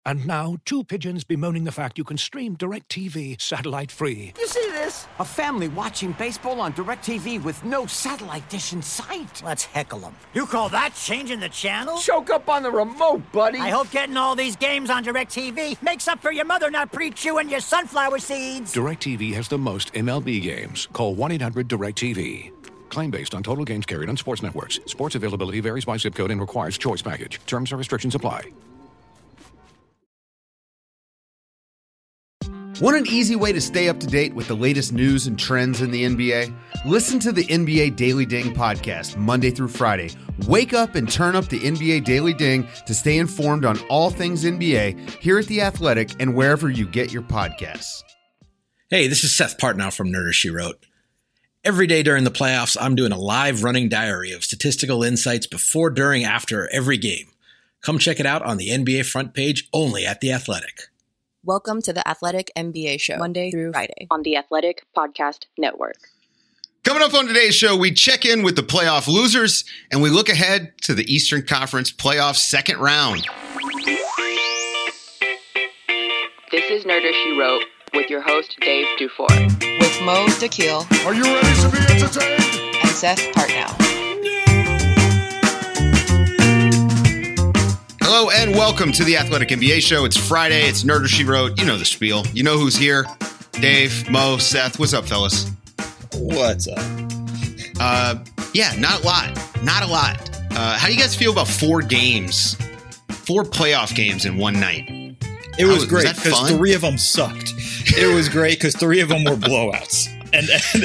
And now, two pigeons bemoaning the fact you can stream DirecTV satellite-free. You see this? A family watching baseball on DirecTV with no satellite dish in sight. Let's heckle them. You call that changing the channel? Choke up on the remote, buddy. I hope getting all these games on DirecTV makes up for your mother not pre-chewing your sunflower seeds. DirecTV has the most MLB games. Call 1-800-DirecTV. Claim based on total games carried on sports networks. Sports availability varies by zip code and requires choice package. Terms and restrictions apply. Want an easy way to stay up to date with the latest news and trends in the NBA? Listen to the NBA Daily Ding podcast Monday through Friday. Wake up and turn up the NBA Daily Ding to stay informed on all things NBA here at The Athletic and wherever you get your podcasts. Hey, this is Seth Partnow from Nerder, She Wrote. Every day during the playoffs, I'm doing a live running diary of statistical insights before, during, after every game. Come check it out on the NBA front page only at The Athletic. Welcome to the Athletic NBA Show, Monday through Friday on the Athletic Podcast Network. Coming up on today's show, we check in with the playoff losers and we look ahead to the Eastern Conference playoff second round. This is Nerder, She Wrote with your host, Dave Dufour. With Mo Dakhil. Are you ready to be entertained? And Seth Partnow. Hello and welcome to the Athletic NBA Show. It's Friday. It's Nerder, She Wrote. You know the spiel. You know who's here. Dave, Mo, Seth. What's up, fellas? What's up? Yeah, not a lot. Not a lot. How do you guys feel about 4 games? 4 playoff games in one night? It was great because 3 of them sucked. It was great because 3 of them were blowouts. And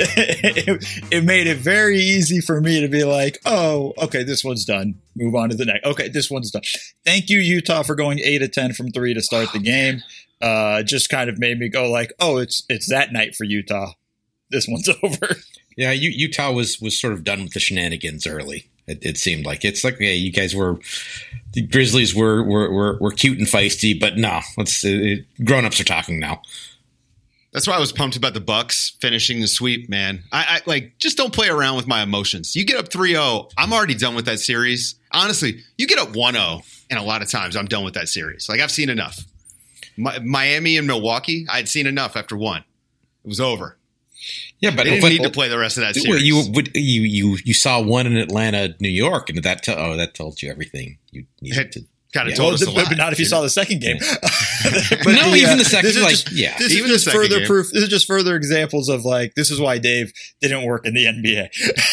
it made it very easy for me to be like, oh, okay, this one's done. Move on to the next. Okay, this one's done. Thank you, Utah, for going 8 of 10 from 3 to start the game. Just kind of made me go like, oh, it's that night for Utah. This one's over. Yeah, Utah was sort of done with the shenanigans early. It seemed like it's like, yeah, you guys were the Grizzlies were cute and feisty, but no, grown-ups are talking now. That's why I was pumped about the Bucks finishing the sweep, man. I like, just don't play around with my emotions. You get up 3-0, I'm already done with that series. Honestly, you get up 1-0, and a lot of times I'm done with that series. Like, I've seen enough. Miami and Milwaukee, I'd seen enough after 1. It was over. Yeah, but they didn't need to play the rest of that series. You saw 1 in Atlanta, New York, and that told you everything you needed to. Kind of told us a lot. But not if you saw the second game. But no, even the second, This is just further proof. This is just further examples of like, this is why Dave didn't work in the NBA.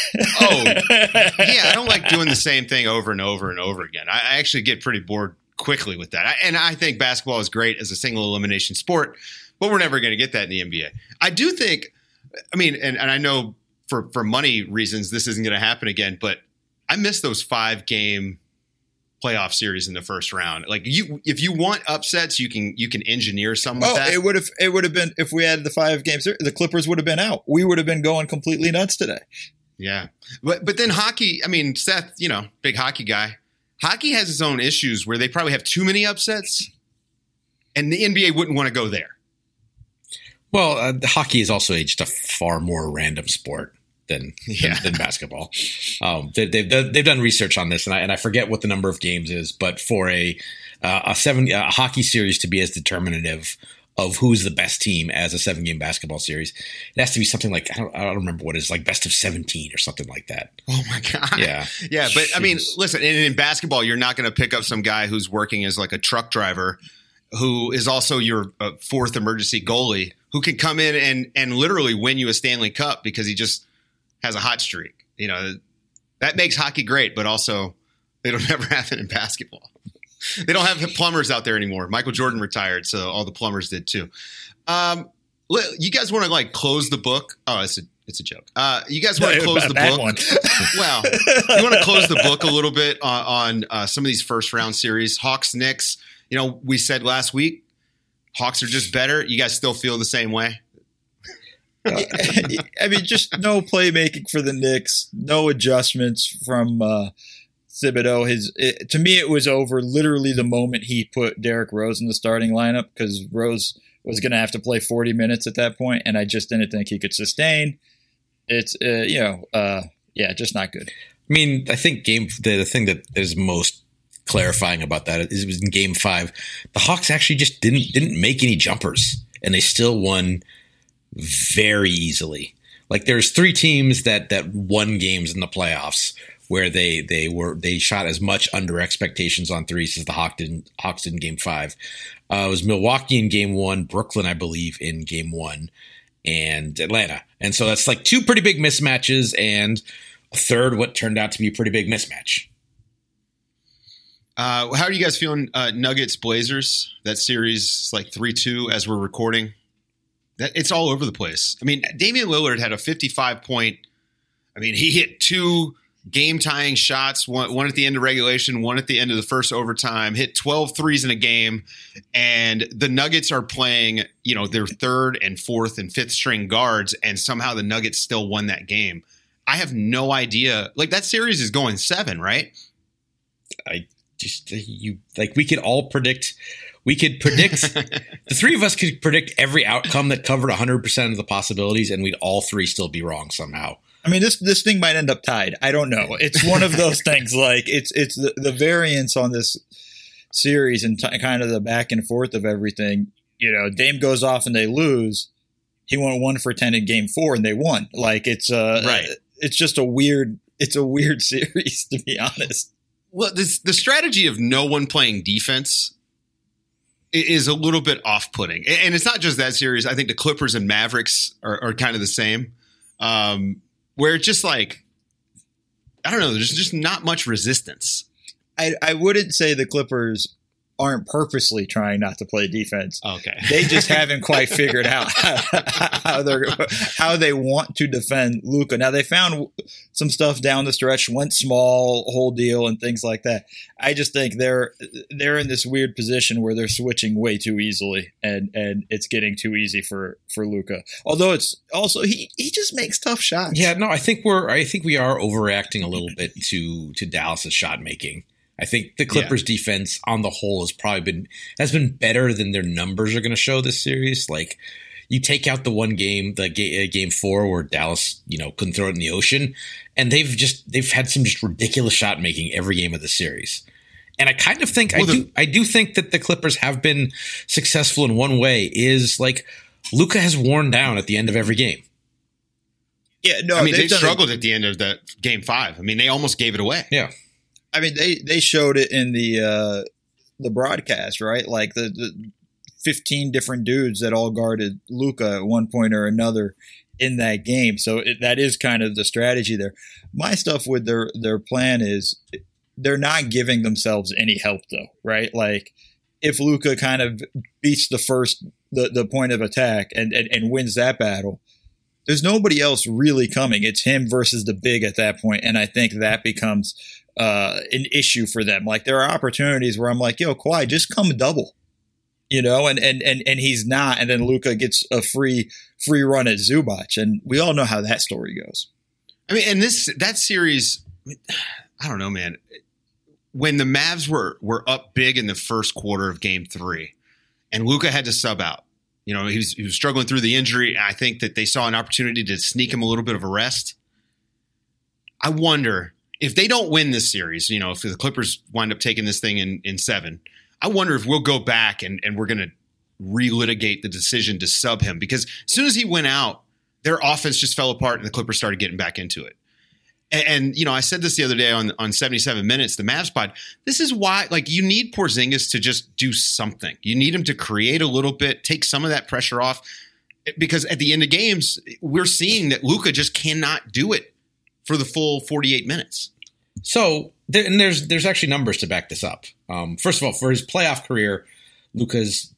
Yeah, I don't like doing the same thing over and over and over again. I actually get pretty bored quickly with that. And I think basketball is great as a single elimination sport, but we're never going to get that in the NBA. I do think, I mean, and I know for money reasons, this isn't going to happen again, but I miss those 5-game playoff series in the first round. Like, if you want upsets, you can engineer some with that. It would have been, if we had the 5 games, the Clippers would have been out. We would have been going completely nuts today. Yeah. But then hockey, I mean, Seth, big hockey guy. Hockey has its own issues where they probably have too many upsets, and the NBA wouldn't want to go there. Well, hockey is also just a far more random sport than basketball. They've done research on this, and I forget what the number of games is, but for a hockey series to be as determinative of who's the best team as a 7-game basketball series, it has to be something like, I don't remember what it is, like best of 17 or something like that. Oh my God. Yeah. Yeah. But I mean, listen, in basketball, you're not going to pick up some guy who's working as like a truck driver who is also your 4th emergency goalie who can come in and literally win you a Stanley Cup because he just has a hot streak. That makes hockey great, but also it'll never happen in basketball. They don't have plumbers out there anymore. Michael Jordan retired, so all the plumbers did too. You guys want to like close the book? Oh, it's a joke. You guys want to close the book? Well, you want to close the book a little bit on some of these first round series. Hawks, Knicks. We said last week, Hawks are just better. You guys still feel the same way? I mean, just no playmaking for the Knicks, no adjustments from Thibodeau. To me, it was over literally the moment he put Derrick Rose in the starting lineup, because Rose was going to have to play 40 minutes at that point, and I just didn't think he could sustain. It's just not good. I mean, I think the thing that is most clarifying about that. It was in Game 5. The Hawks actually just didn't make any jumpers, and they still won very easily. Like there's 3 teams that won games in the playoffs where they shot as much under expectations on threes as the Hawks did in Game 5. It was Milwaukee in Game 1, Brooklyn, I believe, in Game 1, and Atlanta. And so that's like 2 pretty big mismatches and a third what turned out to be a pretty big mismatch. How are you guys feeling? Nuggets Blazers, that series is like 3-2 as we're recording. It's all over the place. I mean, Damian Lillard had a 55-point. I mean, he hit 2 game-tying shots, one at the end of regulation, one at the end of the first overtime, hit 12 threes in a game, and the Nuggets are playing, their 3rd and 4th and 5th string guards, and somehow the Nuggets still won that game. I have no idea. Like, that series is going 7, right? We could all predict. We could predict. The 3 of us could predict every outcome that covered 100% of the possibilities, and we'd all 3 still be wrong somehow. I mean, this thing might end up tied. I don't know. It's one of those things. Like it's the variance on this series and kind of the back and forth of everything. Dame goes off and they lose. He went 1 for 10 in Game 4 and they won. Like it's right. It's just a weird series, to be honest. Well, the strategy of no one playing defense is a little bit off-putting, and it's not just that series. I think the Clippers and Mavericks are kind of the same. Where it's just like, I don't know, there's just not much resistance. I wouldn't say the Clippers aren't purposely trying not to play defense. Okay. They just haven't quite figured out how they want to defend Luka. Now, they found some stuff down the stretch, went small, whole deal, and things like that. I just think they're in this weird position where they're switching way too easily, and it's getting too easy for Luka. Although it's also he just makes tough shots. Yeah, no, I think we are overreacting a little bit to Dallas's shot making. I think the Clippers defense on the whole has been better than their numbers are going to show this series. Like, you take out the one game, Game 4 where Dallas, couldn't throw it in the ocean, and they've had some just ridiculous shot making every game of the series. And I kind of think I do think that the Clippers have been successful in one way, is like Luka has worn down at the end of every game. Yeah, no, I mean, they struggled at the end of that Game 5. I mean, they almost gave it away. Yeah. I mean, they showed it in the broadcast, right? Like the 15 different dudes that all guarded Luka at one point or another in that game. So that is kind of the strategy there. My stuff with their plan is they're not giving themselves any help, though, right? Like, if Luka kind of beats the point of attack and wins that battle, there's nobody else really coming. It's him versus the big at that point, and I think that becomes an issue for them. Like, there are opportunities where I'm like, yo, Kawhi, just come double, and he's not, and then Luka gets a free run at Zubac, and we all know how that story goes. I mean, and that series, I don't know, man. When the Mavs were up big in the first quarter of Game 3, and Luka had to sub out, he was struggling through the injury. I think that they saw an opportunity to sneak him a little bit of a rest. I wonder if they don't win this series, if the Clippers wind up taking this thing in 7, I wonder if we'll go back and we're going to relitigate the decision to sub him, because as soon as he went out, their offense just fell apart and the Clippers started getting back into it. And I said this the other day on 77 Minutes, the Mavs pod. This is why, you need Porzingis to just do something. You need him to create a little bit, take some of that pressure off, because at the end of games, we're seeing that Luka just cannot do it for the full 48 minutes. So there's actually numbers to back this up. First of all, for his playoff career, Luka's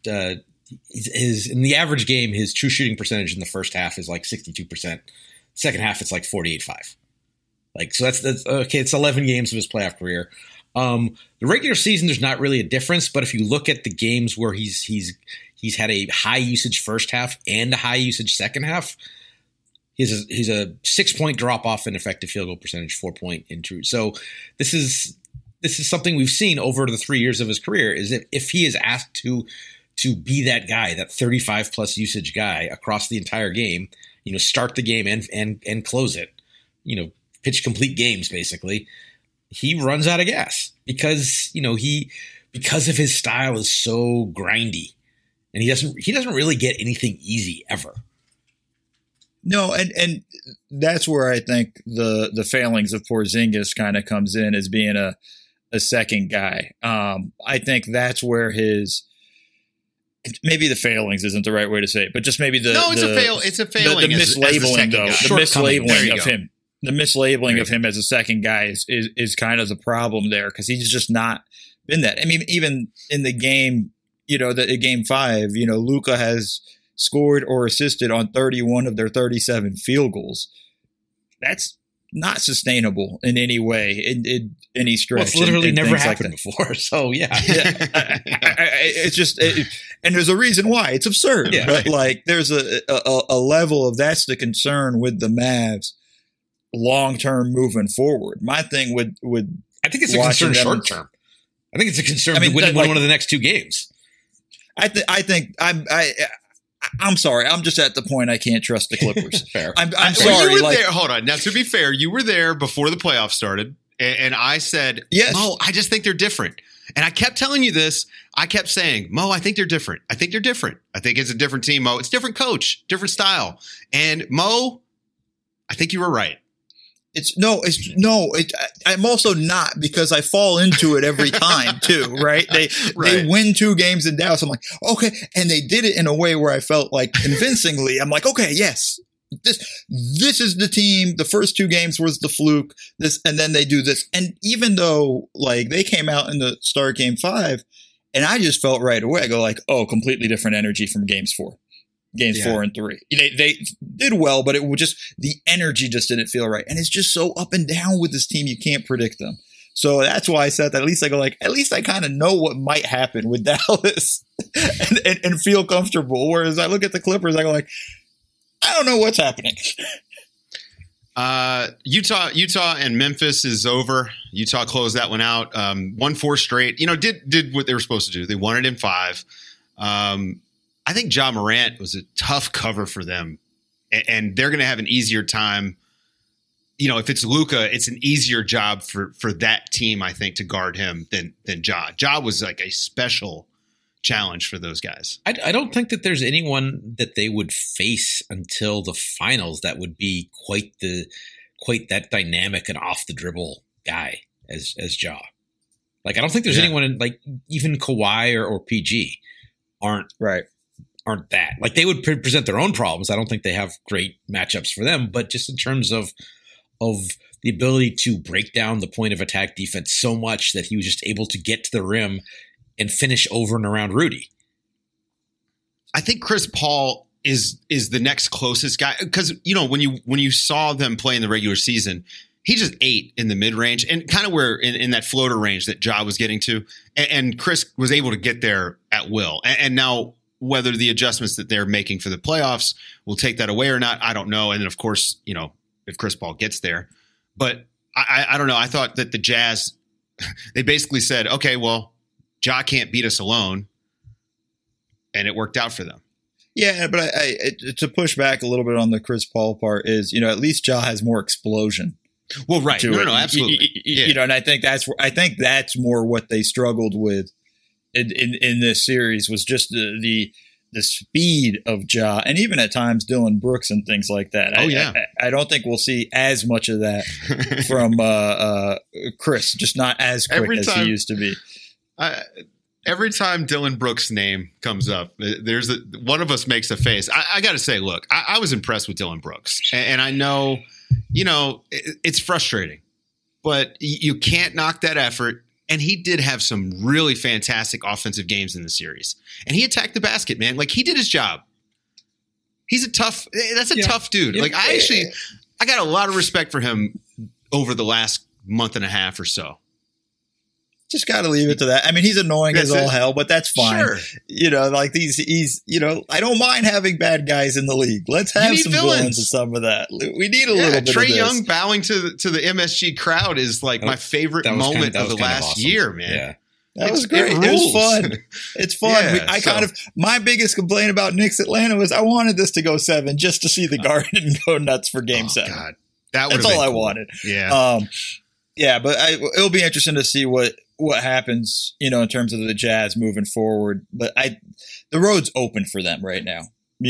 in the average game, his true shooting percentage in the first half is like 62%. Second half, it's like 48.5. So that's okay. It's 11 games of his playoff career. The regular season, there's not really a difference, but if you look at the games where he's had a high usage first half and a high usage second half, he's a 6-point drop off in effective field goal percentage, 4-point in true. So this is something we've seen over the 3 years of his career, is if he is asked to be that guy, that 35 plus usage guy across the entire game, start the game and close it, pitch complete games basically. he runs out of gas because because of his style is so grindy, and he doesn't really get anything easy ever. No, and that's where I think the failings of Porzingis kind of comes in as being a second guy. I think that's where maybe the failings isn't the right way to say it, but just maybe it's a failing. The mislabeling of him. The mislabeling of him as a second guy is kind of the problem there, because he's just not been that. I mean, even in the game, game 5, Luka has scored or assisted on 31 of their 37 field goals. That's not sustainable in any way, in any stretch. Well, it's literally never happened before. So yeah. It's just, and there's a reason why. It's absurd. Yeah, but like, there's a level of that's the concern with the Mavs long term moving forward. My thing with I think it's a concern short term. I think it's a concern to win one of the next 2 games. I'm sorry. I'm just at the point I can't trust the Clippers. Fair. I'm sorry. Hold on. Now, to be fair, you were there before the playoffs started, and I said, yes. Mo, I just think they're different. And I kept telling you this. I kept saying, Mo, I think they're different. I think they're different. I think it's a different team, Mo. It's different coach, different style. And Mo, I think you were right. I'm also not, because I fall into it every time too, right? They win 2 games in Dallas. I'm like, okay. And they did it in a way where I felt like convincingly, I'm like, okay, yes, this is the team. The first 2 games was the fluke, and then they do this. And even though like they came out in the start game 5, and I just felt right away, I go like, oh, completely different energy from games 4 and 3. They did well, but it was just the energy just didn't feel right. And it's just so up and down with this team. You can't predict them. So that's why I said that. At least I go like, at least I kind of know what might happen with Dallas and feel comfortable. Whereas I look at the Clippers, I go like, I don't know what's happening. Utah and Memphis is over. Utah closed that one out. 1-4 straight, did what they were supposed to do. They won it in 5. I think Ja Morant was a tough cover for them, and they're going to have an easier time. If it's Luka, it's an easier job for that team, I think, to guard him than Ja. Ja was like a special challenge for those guys. I don't think that there's anyone that they would face until the finals that would be quite that dynamic and off the dribble guy as Ja. Like, I don't think there's anyone in, like, even Kawhi or PG aren't that. Like, they would present their own problems. I don't think they have great matchups for them, but just in terms of the ability to break down the point of attack defense so much that he was just able to get to the rim and finish over and around Rudy. I think Chris Paul is the next closest guy, because when you saw them play in the regular season, he just ate in the mid range and kind of where in that floater range that Ja was getting to, and Chris was able to get there at will. And now, whether the adjustments that they're making for the playoffs will take that away or not, I don't know. And then, of course, if Chris Paul gets there. But I don't know. I thought that the Jazz, they basically said, okay, well, Ja can't beat us alone. And it worked out for them. Yeah, but I to push back a little bit on the Chris Paul part is, at least Ja has more explosion. Well, right. No, absolutely. And I think that's more what they struggled with in this series, was just the speed of Ja, and even at times Dylan Brooks and things like that. I don't think we'll see as much of that from Chris, just not as quick as he used to be. Every time Dylan Brooks' name comes up, one of us makes a face. I got to say, look, I was impressed with Dylan Brooks, and I know, it's frustrating, but you can't knock that effort. And he did have some really fantastic offensive games in the series. And he attacked the basket, man. Like, he did his job. He's tough dude. Yeah. Like, I got a lot of respect for him over the last month and a half or so. Just got to leave it to that. I mean, he's annoying as all hell, but that's fine. Sure. Like he's I don't mind having bad guys in the league. Let's have some villains and some of that. We need a little bit of this. Trae Young bowing to the MSG crowd is like my favorite moment of the last year, man. Yeah. That was great. It was fun. It's fun. Yeah, my biggest complaint about Knicks Atlanta was I wanted this to go 7 just to see the Garden go nuts for Game 7. God. That's all I wanted. Yeah. Yeah, but it'll be interesting to see what happens, in terms of the Jazz moving forward. But the road's open for them right now.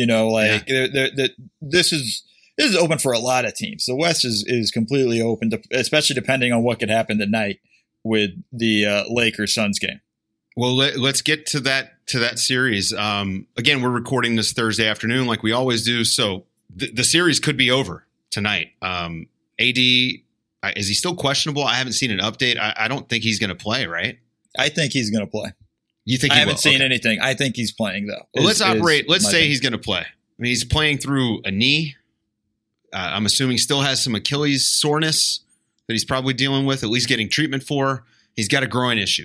This is open for a lot of teams. The West is completely open, especially depending on what could happen tonight with the Lakers-Suns game. Well, let's get to that series. Again, we're recording this Thursday afternoon like we always do, so the series could be over tonight. AD, is he still questionable? I haven't seen an update. I don't think he's going to play, right? I think he's going to play. You think I haven't seen anything. I think he's playing, though. Well, let's say he's going to play. I mean, he's playing through a knee. I'm assuming still has some Achilles soreness that he's probably dealing with, at least getting treatment for. He's got a groin issue.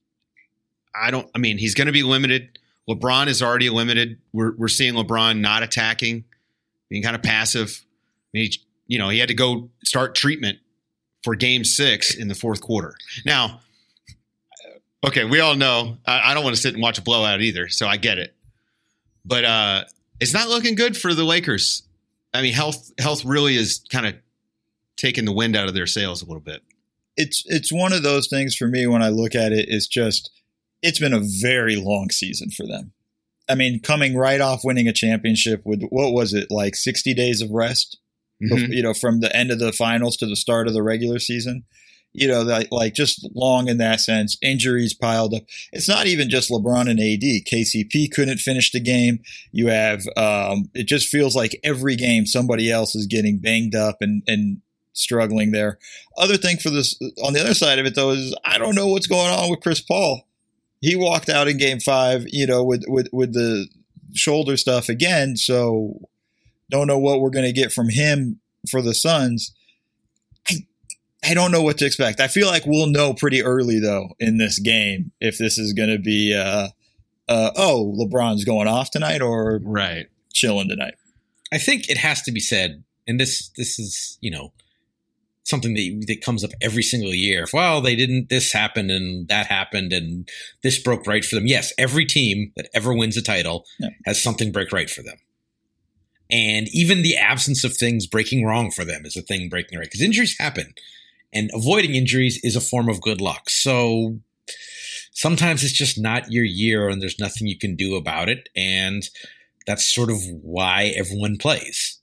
He's going to be limited. LeBron is already limited. We're seeing LeBron not attacking, being kind of passive. He had to go start treatment for Game 6 in the fourth quarter. Now, okay, we all know I don't want to sit and watch a blowout either, so I get it. But it's not looking good for the Lakers. I mean, health really is kind of taking the wind out of their sails a little bit. It's one of those things for me when I look at it. It's been a very long season for them. I mean, coming right off winning a championship with, what was it, like 60 days of rest? Mm-hmm. From the end of the finals to the start of the regular season. Like just long in that sense. Injuries piled up. It's not even just LeBron and AD. KCP couldn't finish the game. You have it just feels like every game somebody else is getting banged up and struggling there. Other thing for this on the other side of it though is I don't know what's going on with Chris Paul. He walked out in Game 5, with the shoulder stuff again. So don't know what we're going to get from him for the Suns. I don't know what to expect. I feel like we'll know pretty early, though, in this game if this is going to be, LeBron's going off tonight or right chilling tonight. I think it has to be said, and this is, something that comes up every single year. This happened and that happened and this broke right for them. Yes, every team that ever wins a title has something break right for them. And even the absence of things breaking wrong for them is a thing breaking right, because injuries happen, and avoiding injuries is a form of good luck. So sometimes it's just not your year and there's nothing you can do about it. And that's sort of why everyone plays.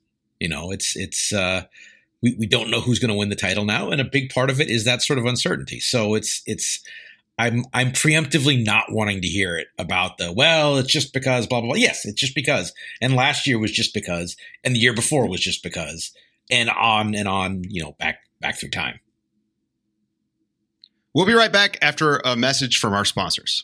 We don't know who's going to win the title now. And a big part of it is that sort of uncertainty. So I'm preemptively not wanting to hear it about it's just because blah, blah, blah. Yes, it's just because. And last year was just because. And the year before was just because. And on, back through time. We'll be right back after a message from our sponsors.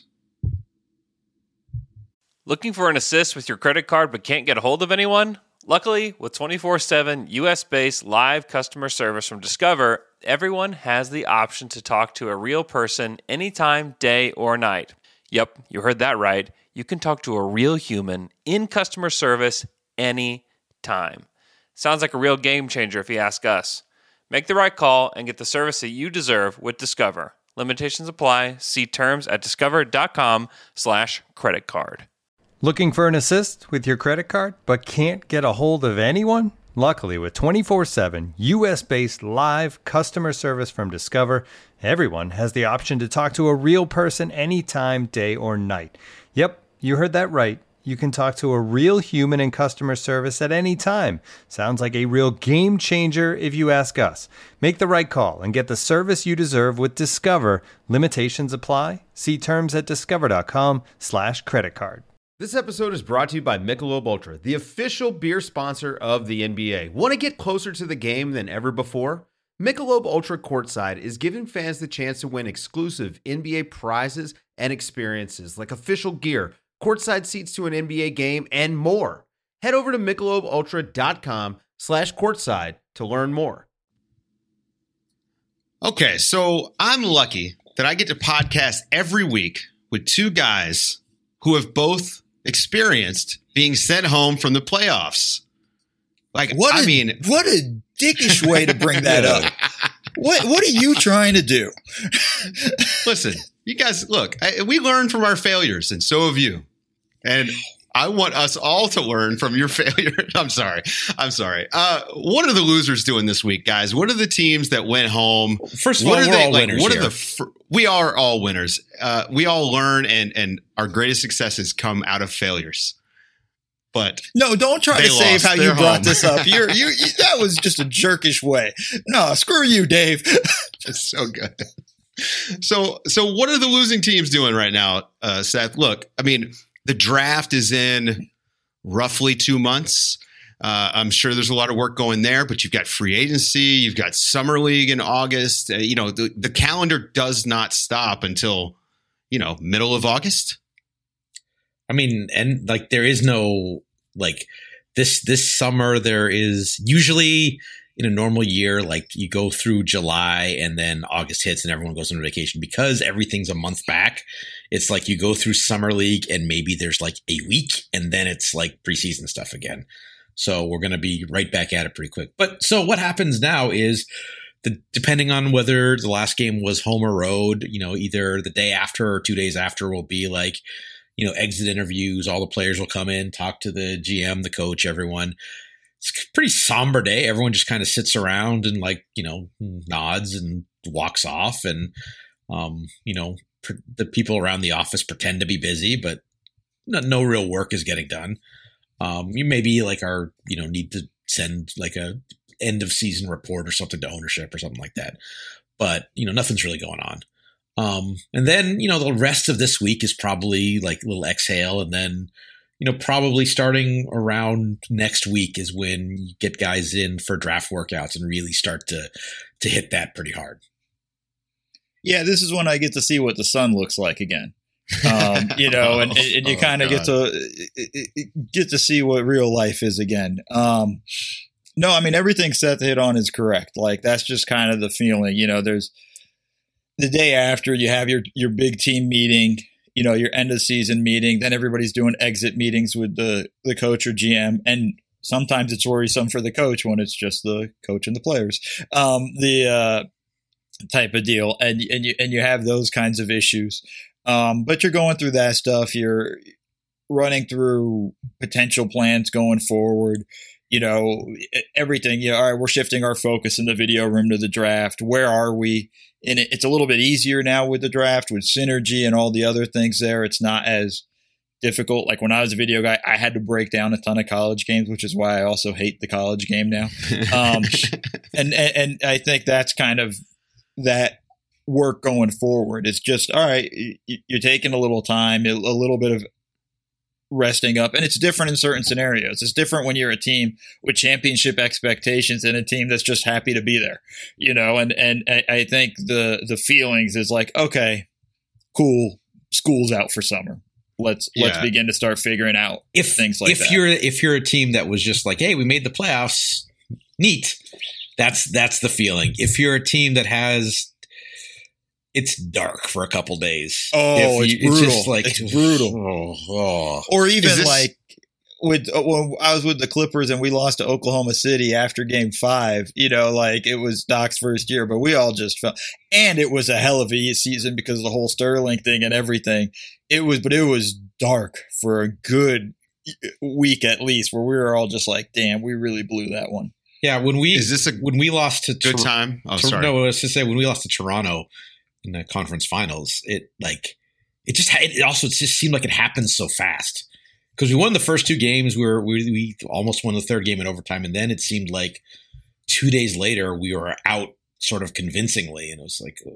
Looking for an assist with your credit card but can't get a hold of anyone? Luckily, with 24/7 U.S.-based live customer service from Discover, everyone has the option to talk to a real person anytime, day or night. Yep, you heard that right. You can talk to a real human in customer service anytime. Sounds like a real game changer if you ask us. Make the right call and get the service that you deserve with Discover. Limitations apply. See terms at discover.com/creditcard. Looking for an assist with your credit card but can't get a hold of anyone? Luckily, with 24/7 U.S.-based live customer service from Discover, everyone has the option to talk to a real person anytime, day or night. Yep, you heard that right. You can talk to a real human in customer service at any time. Sounds like a real game changer if you ask us. Make the right call and get the service you deserve with Discover. Limitations apply. See terms at discover.com/creditcard. This episode is brought to you by Michelob Ultra, the official beer sponsor of the NBA. Want to get closer to the game than ever before? Michelob Ultra Courtside is giving fans the chance to win exclusive NBA prizes and experiences like official gear, courtside seats to an NBA game, and more. Head over to MichelobUltra.com/courtside to learn more. Okay, so I'm lucky that I get to podcast every week with two guys who have both experienced being sent home from the playoffs. What a dickish way to bring that up. What are you trying to do? Listen, you guys, look, we learn from our failures, and so have you. And I want us all to learn from your failure. I'm sorry. What are the losers doing this week, guys? What are the teams that went home? First of all, we're all winners here. We are all winners. We all learn, and our greatest successes come out of failures. But no, don't try to save how you brought this up. You that was just a jerkish way. No, screw you, Dave. It's so good. So what are the losing teams doing right now, Seth? Look, I mean, the draft is in roughly 2 months. I'm sure there's a lot of work going there, but you've got free agency, you've got summer league in August. The calendar does not stop until, middle of August. I mean, and like there is no like this summer, there is usually in a normal year, like you go through July and then August hits and everyone goes on vacation because everything's a month back. It's like you go through summer league and maybe there's like a week and then it's like preseason stuff again. So we're going to be right back at it pretty quick. But so what happens now is depending on whether the last game was home or road, either the day after or 2 days after will be like, exit interviews. All the players will come in, talk to the GM, the coach, everyone. It's a pretty somber day. Everyone just kind of sits around and nods and walks off. And, the people around the office pretend to be busy, but no real work is getting done. You maybe need to send like a end of season report or something to ownership or something like that. But, nothing's really going on. And then, the rest of this week is probably like a little exhale. And then, probably starting around next week is when you get guys in for draft workouts and really start to hit that pretty hard. Yeah, this is when I get to see what the sun looks like again. And you kind of get to see what real life is again. No, I mean, everything Seth hit on is correct. Like, that's just kind of the feeling, there's the day after you have your big team meeting, your end of season meeting, then everybody's doing exit meetings with the coach or GM. And sometimes it's worrisome for the coach when it's just the coach and the players, type of deal. And you have those kinds of issues. But you're going through that stuff. You're running through potential plans going forward, everything. All right, we're shifting our focus in the video room to the draft. Where are we? And it's a little bit easier now with the draft, with synergy and all the other things there. It's not as difficult. Like when I was a video guy, I had to break down a ton of college games, which is why I also hate the college game now. And I think that's kind of that work going forward. It's just, all right, you're taking a little time, a little bit of resting up. And it's different in certain scenarios. It's different when you're a team with championship expectations and a team that's just happy to be there, and I think the feelings is like, okay, cool. School's out for summer. Let's begin to start figuring out things like that. If you're a team that was just like, hey, we made the playoffs, neat. That's the feeling. If you're a team that has, it's dark for a couple days. Oh, it's brutal. It's just like, it's brutal. Or even when I was with the Clippers and we lost to Oklahoma City after Game 5, it was Doc's first year, but we all just felt, and it was a hell of a season because of the whole Sterling thing and everything. It was dark for a good week at least, where we were all just like, damn, we really blew that one. Yeah, when we lost to good time? Oh, sorry. No, I was to say when we lost to Toronto in the conference finals, it just seemed like it happened so fast because we won the first two games. We almost won the third game in overtime, and then it seemed like 2 days later we were out sort of convincingly, and it was like,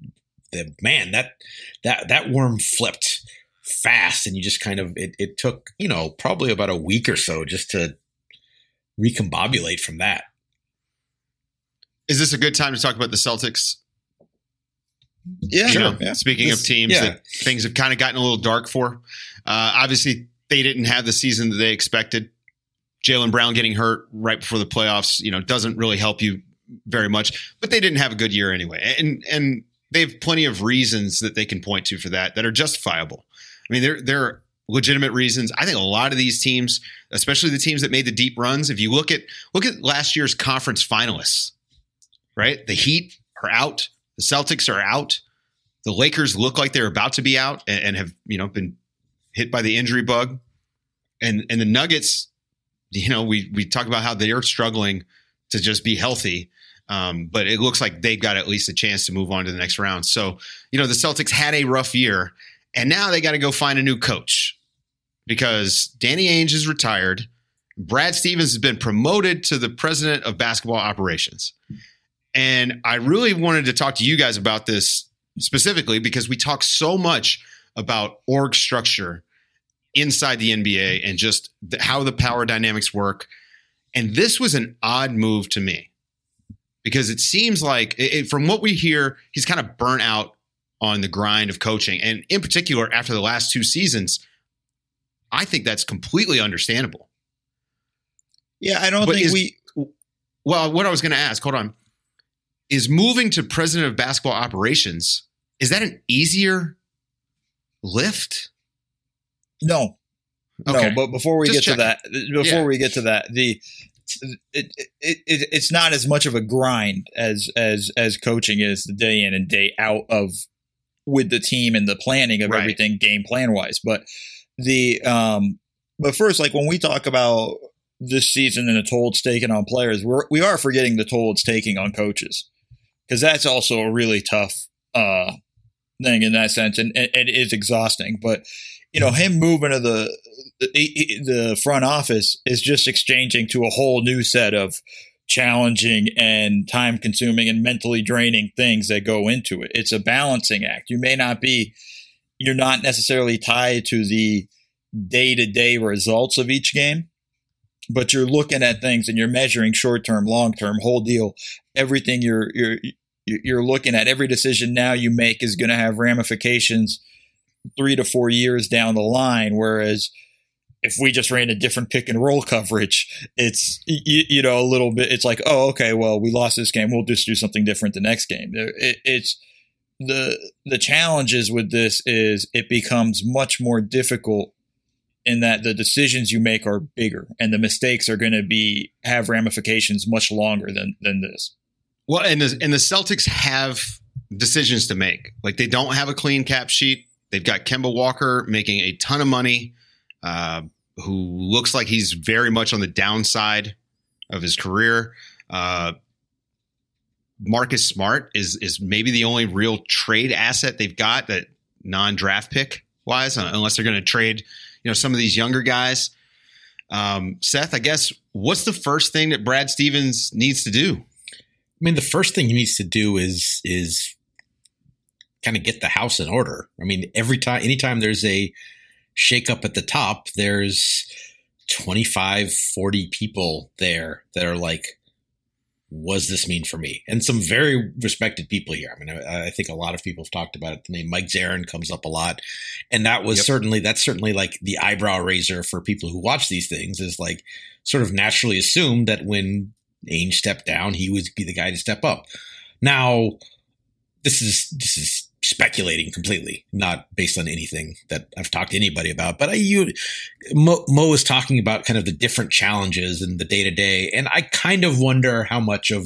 that worm flipped fast, and you just kind of it took probably about a week or so just to recombobulate from that. Is this a good time to talk about the Celtics? Yeah, sure. Speaking of teams that things have kind of gotten a little dark for, obviously they didn't have the season that they expected. Jaylen Brown getting hurt right before the playoffs, doesn't really help you very much. But they didn't have a good year anyway, and they have plenty of reasons that they can point to for that are justifiable. I mean, there are legitimate reasons. I think a lot of these teams, especially the teams that made the deep runs, if you look at last year's conference finalists, right? The Heat are out. The Celtics are out. The Lakers look like they're about to be out and have, been hit by the injury bug. And the Nuggets, we talk about how they're struggling to just be healthy. But it looks like they've got at least a chance to move on to the next round. So, the Celtics had a rough year, and now they got to go find a new coach because Danny Ainge is retired. Brad Stevens has been promoted to the president of basketball operations. And I really wanted to talk to you guys about this specifically because we talk so much about org structure inside the NBA and just how the power dynamics work. And this was an odd move to me because it seems like from what we hear, he's kind of burnt out on the grind of coaching. And in particular, after the last 2 seasons, I think that's completely understandable. Yeah, I don't think Well, what I was going to ask, hold on, is moving to president of basketball operations, is that an easier lift? No. Okay. No, but before we get to that, it's not as much of a grind as coaching is the day in and day out of with the team and the planning of everything game plan wise. But but first, like when we talk about this season and the toll it's taken on players, we are forgetting the toll it's taking on coaches because that's also a really tough thing in that sense, and it is exhausting. But him moving to the front office is just exchanging to a whole new set of challenging and time consuming and mentally draining things that go into it. It's a balancing act. You're not necessarily tied to the day-to-day results of each game, but you're looking at things and you're measuring short-term, long-term, whole deal. Everything you're looking at, every decision now you make is going to have ramifications 3 to 4 years down the line. Whereas if we just ran a different pick and roll coverage, it's, a little bit, it's like, oh, okay, well, we lost this game. We'll just do something different the next game. It's the challenges with this is it becomes much more difficult in that the decisions you make are bigger and the mistakes are going to have ramifications much longer than this. Well, and the Celtics have decisions to make. Like they don't have a clean cap sheet. They've got Kemba Walker making a ton of money, who looks like he's very much on the downside of his career. Marcus Smart is maybe the only real trade asset they've got, that non-draft pick wise, unless they're going to trade, some of these younger guys. Seth, I guess, what's the first thing that Brad Stevens needs to do? I mean, the first thing he needs to do is kind of get the house in order. I mean, anytime there's a shakeup at the top, there's 25, 40 people there that are like, what does this mean for me? And some very respected people here. I mean, I think a lot of people have talked about it. The name Mike Zarin comes up a lot. And that's certainly like the eyebrow raiser for people who watch these things, is like sort of naturally assumed that when Ainge stepped down, he would be the guy to step up. Now, this is speculating completely, not based on anything that I've talked to anybody about. But Mo is talking about kind of the different challenges and the day to day, and I kind of wonder how much of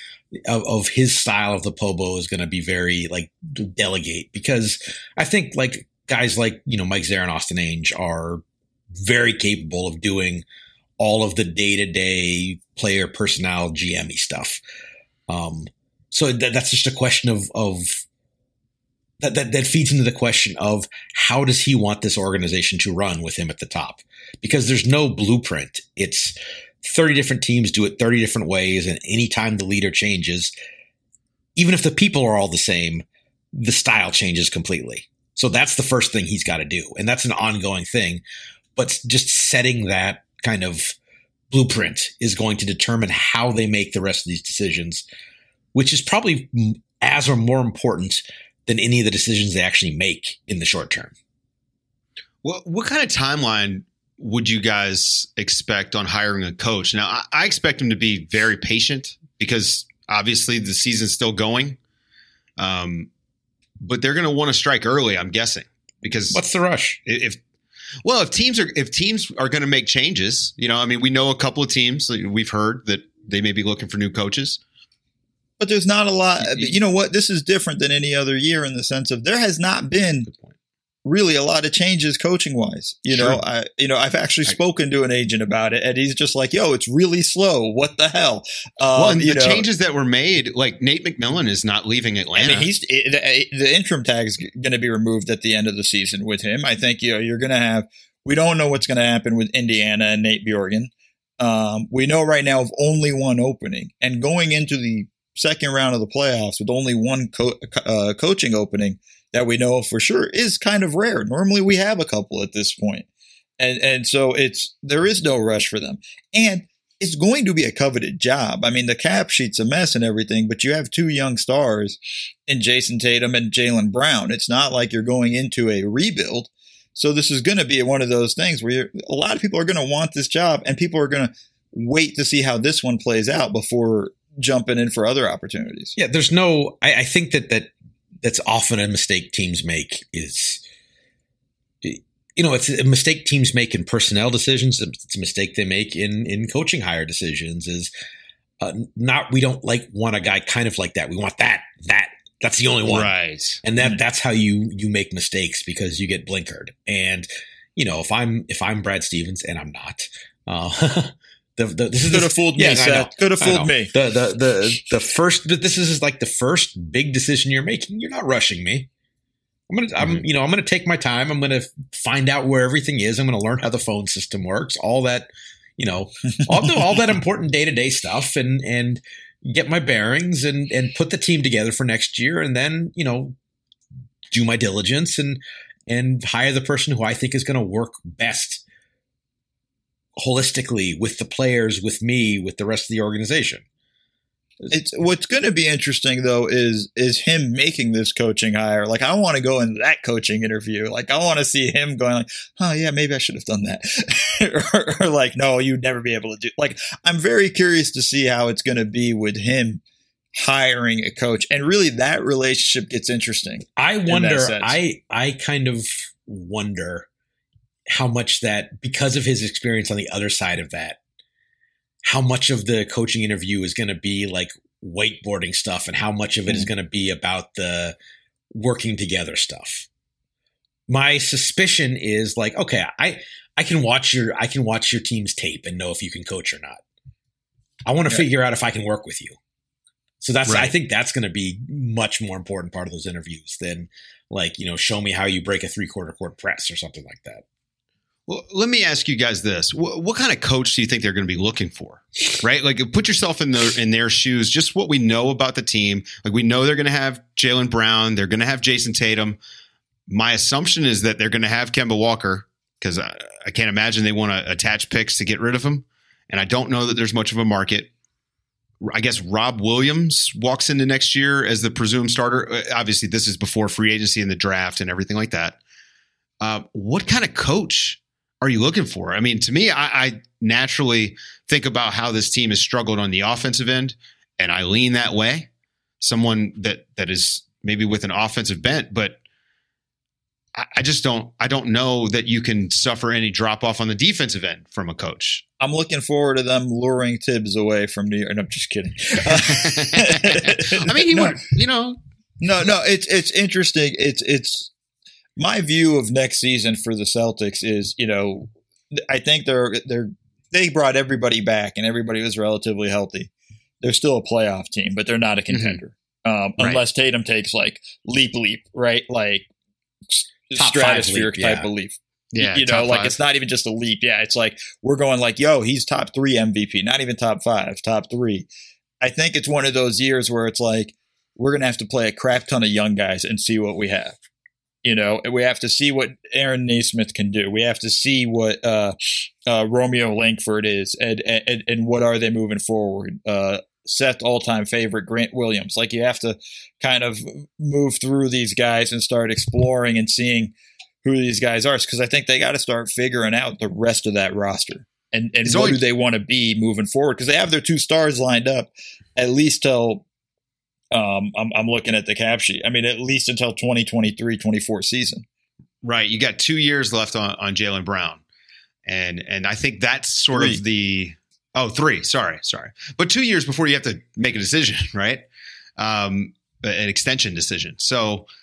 his style of the Pobo is going to be very like delegate, because I think like guys like Mike Zarin, Austin Ainge are very capable of doing all of the day to day player personnel GM-y stuff. So that's just a question of that feeds into the question of how does he want this organization to run with him at the top? Because there's no blueprint. It's 30 different teams do it 30 different ways. And anytime the leader changes, even if the people are all the same, the style changes completely. So that's the first thing he's got to do. And that's an ongoing thing. But just setting that kind of blueprint is going to determine how they make the rest of these decisions, which is probably as or more important than any of the decisions they actually make in the short term. What kind of timeline would you guys expect on hiring a coach? Now, I expect him to be very patient because obviously the season's still going. But they're going to want to strike early, I'm guessing. Because what's the rush? If teams are going to make changes, we know a couple of teams, we've heard that they may be looking for new coaches. But there's not a lot. You know what? This is different than any other year in the sense of there has not been really a lot of changes coaching wise. I've actually spoken to an agent about it, and he's just like, yo, it's really slow. What the hell? The changes that were made, like Nate McMillan is not leaving Atlanta. I mean, the interim tag is going to be removed at the end of the season with him. I think, you're going to have, we don't know what's going to happen with Indiana and Nate Bjorgen. We know right now of only one opening, and going into the second round of the playoffs with only one coaching opening that we know for sure is kind of rare. Normally we have a couple at this point. And so there is no rush for them. And it's going to be a coveted job. I mean, the cap sheet's a mess and everything, but you have two young stars in Jason Tatum and Jaylen Brown. It's not like you're going into a rebuild. So this is going to be one of those things where a lot of people are going to want this job, and people are going to wait to see how this one plays out before jumping in for other opportunities. Yeah, I think that's often a mistake teams make is, it's a mistake teams make in personnel decisions. It's a mistake they make in coaching hire decisions is we don't want a guy kind of like that. We want that's the only one. Right. And that's how you make mistakes, because you get blinkered. And, if I'm Brad Stevens, and I'm not, this could have fooled me, Seth. Could have fooled me. This is like the first big decision you're making. You're not rushing me. I'm gonna take my time. I'm gonna find out where everything is. I'm gonna learn how the phone system works. All that, all that important day-to-day stuff, and get my bearings and put the team together for next year, and then do my diligence and hire the person who I think is going to work best holistically with the players, with me, with the rest of the organization. It's what's going to be interesting though is him making this coaching hire. Like, I want to go in that coaching interview. Like, I want to see him going like, oh yeah, maybe I should have done that. or like, no, you'd never be able to do. Like, I'm very curious to see how it's going to be with him hiring a coach, and really that relationship gets interesting. I wonder. I kind of wonder how much that, because of his experience on the other side of that, how much of the coaching interview is going to be like whiteboarding stuff, and how much of it is going to be about the working together stuff. My suspicion is like, okay, I can watch your team's tape and know if you can coach or not. I want to figure out if I can work with you. So that's, right. I think that's going to be much more important part of those interviews than like, show me how you break a 3/4 court press or something like that. Well, let me ask you guys this. What kind of coach do you think they're going to be looking for? Right? Like, put yourself in their shoes, just what we know about the team. Like, we know they're going to have Jaylen Brown. They're going to have Jason Tatum. My assumption is that they're going to have Kemba Walker, because I can't imagine they want to attach picks to get rid of him. And I don't know that there's much of a market. I guess Rob Williams walks into next year as the presumed starter. Obviously, this is before free agency and the draft and everything like that. What kind of coach are you looking for? I mean, to me, I naturally think about how this team has struggled on the offensive end, and I lean that way. Someone that is maybe with an offensive bent, but I just don't know that you can suffer any drop off on the defensive end from a coach. I'm looking forward to them luring Tibbs away from New York. No, I'm just kidding. I mean, No, it's interesting. It's my view of next season for the Celtics is, I think they brought everybody back and everybody was relatively healthy. They're still a playoff team, but they're not a contender. Unless Tatum takes like leap, right? Like top stratospheric leap, type of leap. Yeah, like 5. It's not even just a leap. Yeah, it's like we're going like, yo, he's top 3 MVP, not even top 5, top 3. I think it's one of those years where it's like we're going to have to play a crap ton of young guys and see what we have. We have to see what Aaron Naismith can do. We have to see what Romeo Langford is and what are they moving forward. Seth, all-time favorite, Grant Williams. Like, you have to kind of move through these guys and start exploring and seeing who these guys are, because I think they got to start figuring out the rest of that roster and what do they want to be moving forward, because they have their 2 stars lined up at least till I'm looking at the cap sheet. I mean, at least until 2023-24 season. Right. You got 2 years left on Jaylen Brown. And I think that's sort of the – 3. Sorry. But 2 years before you have to make a decision, right? An extension decision. So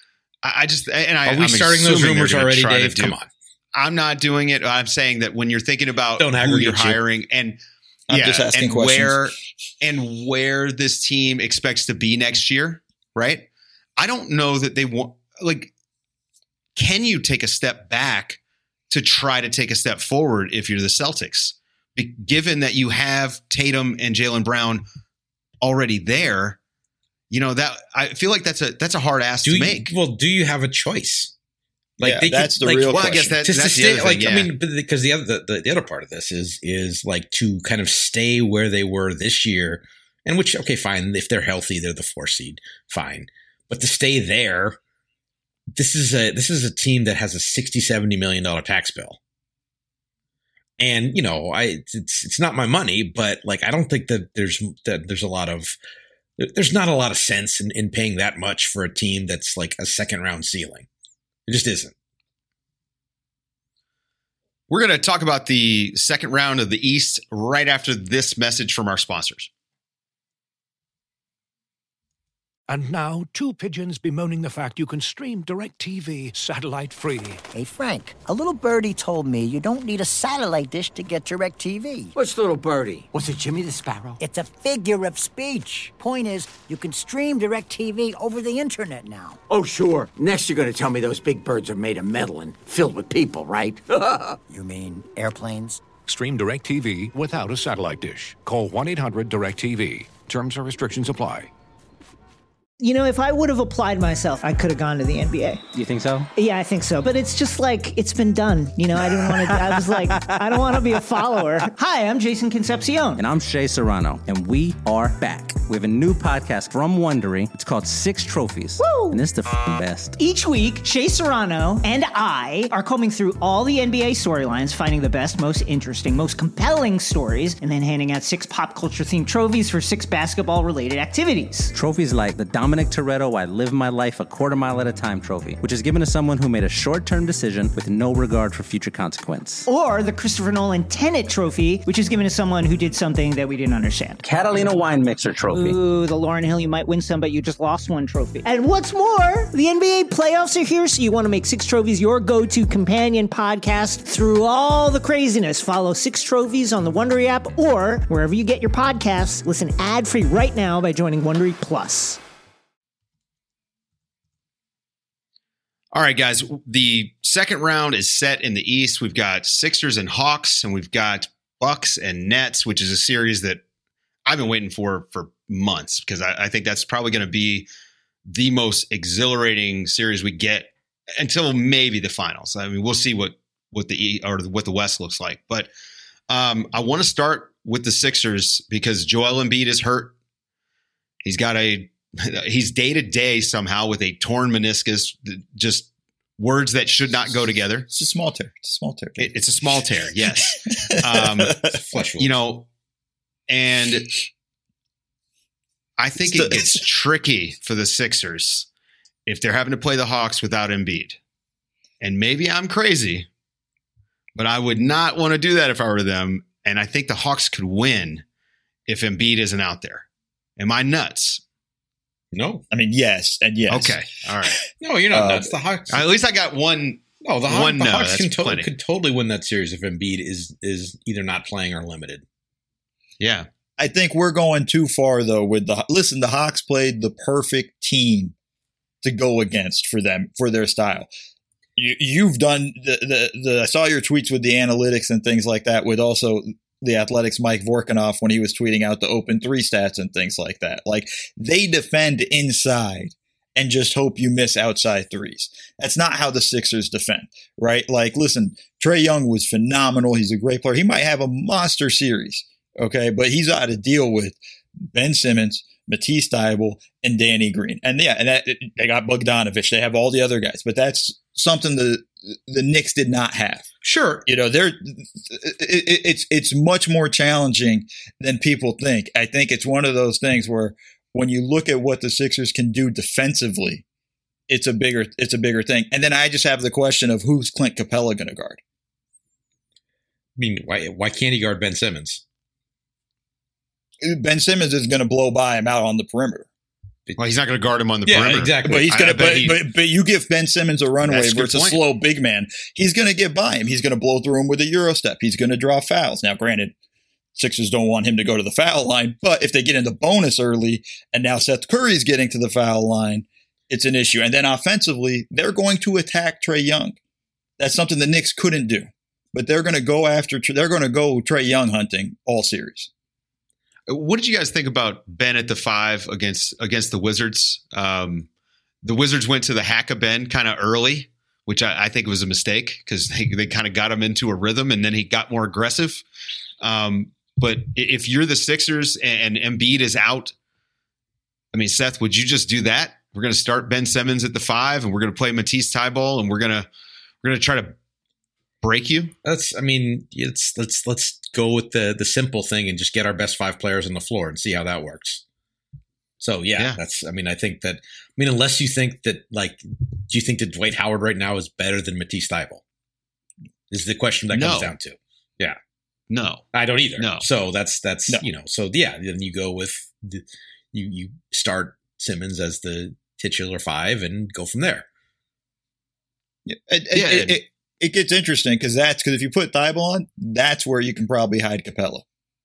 Are we starting those rumors already, Dave? Come on. I'm not doing it. I'm saying that when you're thinking about who you're hiring I'm just asking questions. where this team expects to be next year, right? I don't know that they want, like, can you take a step back to try to take a step forward if you're the Celtics? Given that you have Tatum and Jaylen Brown already there, that I feel like that's a hard ask to make. Well, do you have a choice? That's the real question. I guess that's the other thing, I mean, because the other part of this is like to kind of stay where they were this year, and which, okay, fine, if they're healthy, they're the 4 seed, fine, but to stay there, this is a team that has a $60-70 million tax bill. And, it's not my money, but like, I don't think that there's not a lot of sense in paying that much for a team that's like a second round ceiling. It just isn't. We're going to talk about the second round of the East right after this message from our sponsors. And now, 2 pigeons bemoaning the fact you can stream DirecTV satellite-free. Hey, Frank, a little birdie told me you don't need a satellite dish to get DirecTV. What's little birdie? Was it Jimmy the Sparrow? It's a figure of speech. Point is, you can stream DirecTV over the internet now. Oh, sure. Next, you're going to tell me those big birds are made of metal and filled with people, right? You mean airplanes? Stream DirecTV without a satellite dish. Call 1-800-DirecTV. Terms and restrictions apply. If I would have applied myself, I could have gone to the NBA. You think so? Yeah, I think so. But it's just like, it's been done. I didn't want to, I was like, I don't want to be a follower. Hi, I'm Jason Concepcion. And I'm Shea Serrano. And we are back. We have a new podcast from Wondery. It's called 6 Trophies. Woo! And it's the best. Each week, Shea Serrano and I are combing through all the NBA storylines, finding the best, most interesting, most compelling stories, and then handing out 6 pop culture themed trophies for 6 basketball-related activities. Trophies like the Dominic Toretto I Live My Life a Quarter Mile at a Time trophy, which is given to someone who made a short-term decision with no regard for future consequence. Or the Christopher Nolan Tenet trophy, which is given to someone who did something that we didn't understand. Catalina Wine Mixer trophy. Ooh, the Lauryn Hill You Might Win Some But You Just Lost One trophy. And what's more, the NBA playoffs are here, so you want to make 6 Trophies your go-to companion podcast through all the craziness. Follow 6 Trophies on the Wondery app or wherever you get your podcasts. Listen ad-free right now by joining Wondery Plus. All right, guys, the second round is set in the East. We've got Sixers and Hawks, and we've got Bucks and Nets, which is a series that I've been waiting for months because I think that's probably going to be the most exhilarating series we get until maybe the finals. I mean, we'll see what the West looks like. But I want to start with the Sixers because Joel Embiid is hurt. He's day to day somehow with a torn meniscus, just words that should not go together. It's a small tear. It's a small tear. Yes. And I think it gets tricky for the Sixers if they're having to play the Hawks without Embiid. And maybe I'm crazy, but I would not want to do that if I were them. And I think the Hawks could win if Embiid isn't out there. Am I nuts? No. I mean, yes and yes. Okay. All right. No, you're not nuts. The Hawks. At least I got one. No, the Hawks could totally win that series if Embiid is either not playing or limited. Yeah. I think we're going too far, though, with the Hawks played the perfect team to go against for them, for their style. You've done I saw your tweets with the analytics and things like that with also the Athletics' Mike Vorkunov when he was tweeting out the open 3 stats and things like that. Like, they defend inside and just hope you miss outside threes. That's not how the Sixers defend, right? Like, listen, Trae Young was phenomenal. He's a great player. He might have a monster series, okay? But he's got to deal with Ben Simmons, Matisse Thybulle, and Danny Green. And they got Bogdanovich. They have all the other guys. But that's something the Knicks did not have. Sure. It's much more challenging than people think. I think it's one of those things where when you look at what the Sixers can do defensively, it's a bigger thing. And then I just have the question of who's Clint Capella going to guard? I mean, why can't he guard Ben Simmons? Ben Simmons is going to blow by him out on the perimeter. Well, he's not going to guard him on the perimeter. Exactly. But he's going to. But you give Ben Simmons a runway versus a slow big man. He's going to get by him. He's going to blow through him with a Euro step. He's going to draw fouls. Now, granted, Sixers don't want him to go to the foul line, but if they get into bonus early, and now Seth Curry's getting to the foul line, it's an issue. And then offensively, they're going to attack Trae Young. That's something the Knicks couldn't do. But they're going to go Trae Young hunting all series. What did you guys think about Ben at the 5 against the Wizards? The Wizards went to the hack of Ben kind of early, which I think was a mistake because they kind of got him into a rhythm and then he got more aggressive. But if you're the Sixers and Embiid is out, I mean, Seth, would you just do that? We're going to start Ben Simmons at the 5 and we're going to play Matisse Thybulle and we're going to try to break you? Let's go with the simple thing and just get our best 5 players on the floor and see how that works. So I think unless you think that, like, do you think that Dwight Howard right now is better than Matisse Thybulle? Is the question that comes down to. Yeah. No. I don't either. No. So that's then you go with you start Simmons as the titular 5 and go from there. It gets interesting because if you put Thybulle on, that's where you can probably hide Capella.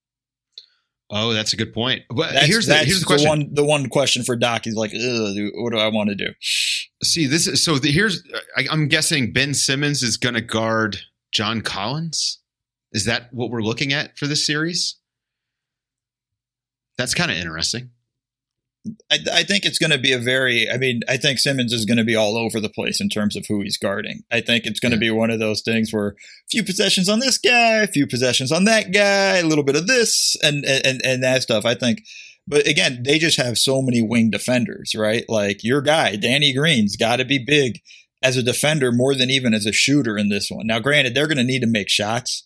Oh, that's a good point. But here's the question. The one question for Doc is like, what do I want to do? See, I'm guessing Ben Simmons is going to guard John Collins. Is that what we're looking at for this series? That's kind of interesting. I think it's going to be I think Simmons is going to be all over the place in terms of who he's guarding. I think it's going to be one of those things where a few possessions on this guy, a few possessions on that guy, a little bit of this and that stuff. I think, but again, they just have so many wing defenders, right? Like your guy, Danny Green's got to be big as a defender more than even as a shooter in this one. Now, granted, they're going to need to make shots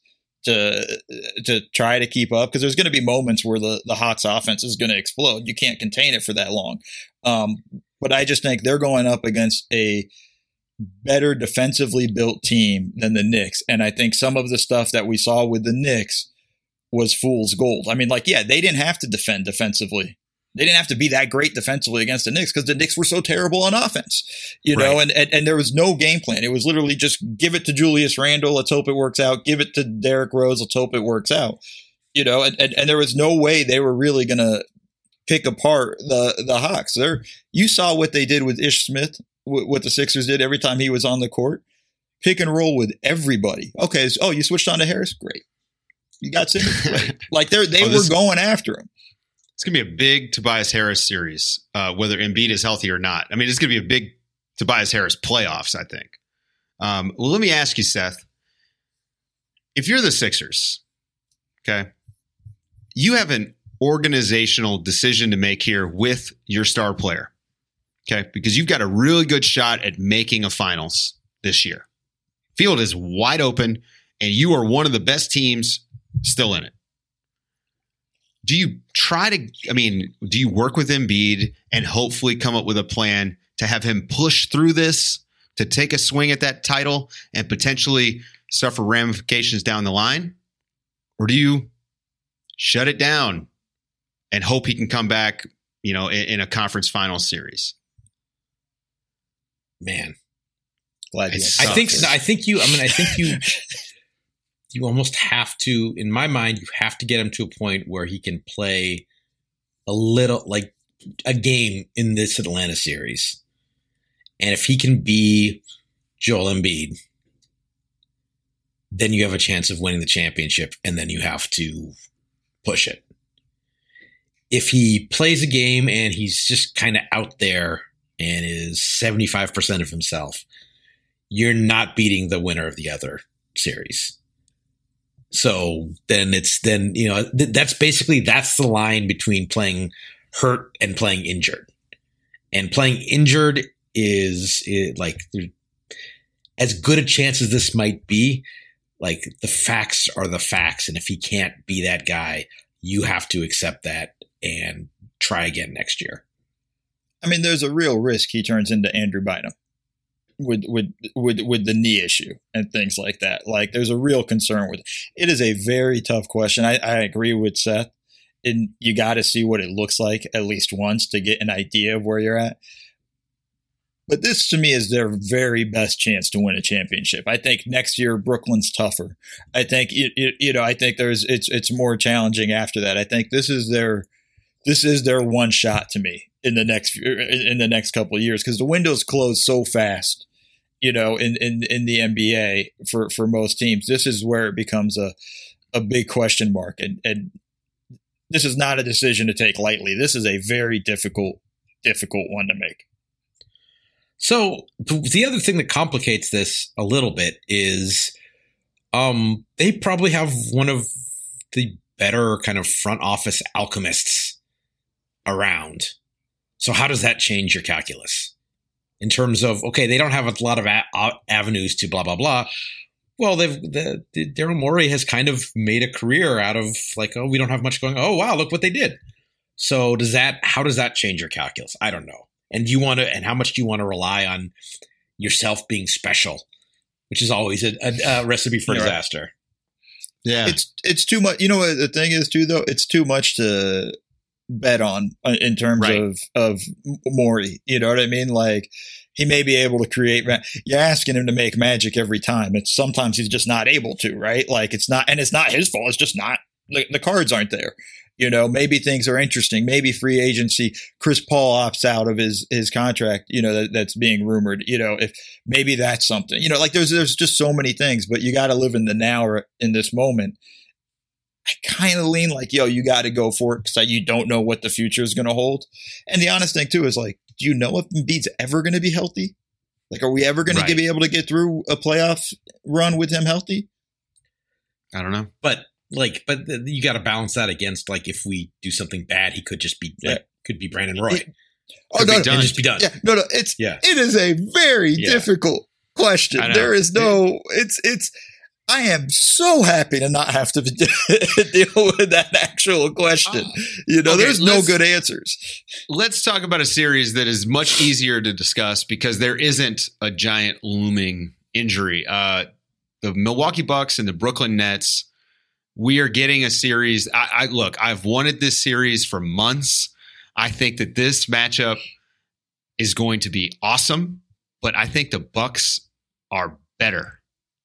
to try to keep up because there's going to be moments where the Hawks offense is going to explode. You can't contain it for that long. But I just think they're going up against a better defensively built team than the Knicks. And I think some of the stuff that we saw with the Knicks was fool's gold. I mean, they didn't have to defend defensively. They didn't have to be that great defensively against the Knicks because the Knicks were so terrible on offense, know, and there was no game plan. It was literally just give it to Julius Randle. Let's hope it works out. Give it to Derrick Rose. Let's hope it works out, and there was no way they were really going to pick apart the Hawks. You saw what they did with Ish Smith, what the Sixers did every time he was on the court. Pick and roll with everybody. Okay. You switched on to Harris? Great. You got Simmons? Great. They were going after him. It's going to be a big Tobias Harris series, whether Embiid is healthy or not. I mean, it's going to be a big Tobias Harris playoffs, I think. Well, let me ask you, Seth. If you're the Sixers, okay, you have an organizational decision to make here with your star player, okay, because you've got a really good shot at making a finals this year. Field is wide open, and you are one of the best teams still in it. Do you work with Embiid and hopefully come up with a plan to have him push through this, to take a swing at that title and potentially suffer ramifications down the line? Or do you shut it down and hope he can come back, in a conference finals series? Man. Glad you I think you you almost have to, in my mind, you have to get him to a point where he can play a little, like a game in this Atlanta series. And if he can be Joel Embiid, then you have a chance of winning the championship, and then you have to push it. If he plays a game and he's just kind of out there and is 75% of himself, you're not beating the winner of the other series. So then that's the line between playing hurt and playing injured. And playing injured is like as good a chance as this might be. Like the facts are the facts. And if he can't be that guy, you have to accept that and try again next year. I mean, there's a real risk he turns into Andrew Bynum with the knee issue and things like that. Like there's a real concern with it. It is a very tough question. I agree with Seth. and you got to see what it looks like at least once to get an idea of where you're at. But this, to me, is their very best chance to win a championship. I think next year Brooklyn's tougher. I think I think it's more challenging after that. I think this is their one shot to me in the next couple of years, because the window's closed so fast. In the NBA for most teams, this is where it becomes a big question mark, and this is not a decision to take lightly. This is a very difficult one to make. So the other thing that complicates this a little bit is they probably have one of the better kind of front office alchemists around. So how does that change your calculus in terms of, okay, they don't have a lot of avenues to blah, blah, blah. Well, Daryl Morey has kind of made a career out of like, oh, we don't have much going. Oh, wow, look what they did. So how does that change your calculus? I don't know. And how much do you want to rely on yourself being special, which is always a recipe for disaster. Yeah. It's too much. You know what the thing is too, though? It's too much to bet on in terms of Morey. You know what I mean? Like, he may be able to create. You're asking him to make magic every time. Sometimes he's just not able to, right? Like, it's not his fault. It's just not. The cards aren't there. Maybe things are interesting. Maybe free agency. Chris Paul opts out of his contract. That's being rumored. If maybe that's something. Like there's just so many things. But you got to live in the now or in this moment. I kind of lean like, you got to go for it because you don't know what the future is going to hold. And the honest thing too is like, do you know if Embiid's ever going to be healthy? Like, are we ever going to be able to get through a playoff run with him healthy? I don't know, but you got to balance that against, like, if we do something bad, he could just be could be Brandon Roy. Just be done. Yeah, no, it is a very difficult question. There is no, I am so happy to not have to deal with that actual question. There's no good answers. Let's talk about a series that is much easier to discuss because there isn't a giant looming injury. The Milwaukee Bucks and the Brooklyn Nets. We are getting a series. I've wanted this series for months. I think that this matchup is going to be awesome, but I think the Bucks are better.